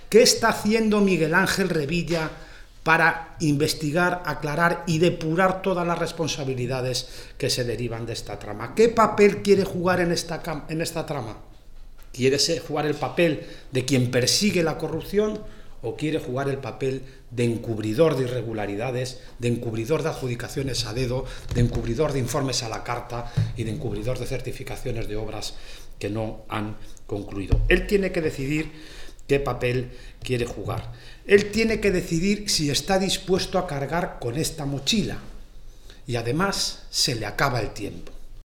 ¿Qué está haciendo Miguel Ángel Revilla para investigar, aclarar y depurar todas las responsabilidades que se derivan de esta trama? ¿Qué papel quiere jugar en esta trama? ¿Quiere jugar el papel de quien persigue la corrupción o quiere jugar el papel de encubridor de irregularidades, de encubridor de adjudicaciones a dedo, de encubridor de informes a la carta y de encubridor de certificaciones de obras que no han concluido? Él tiene que decidir qué papel quiere jugar. Él tiene que decidir si está dispuesto a cargar con esta mochila. Y además se le acaba el tiempo.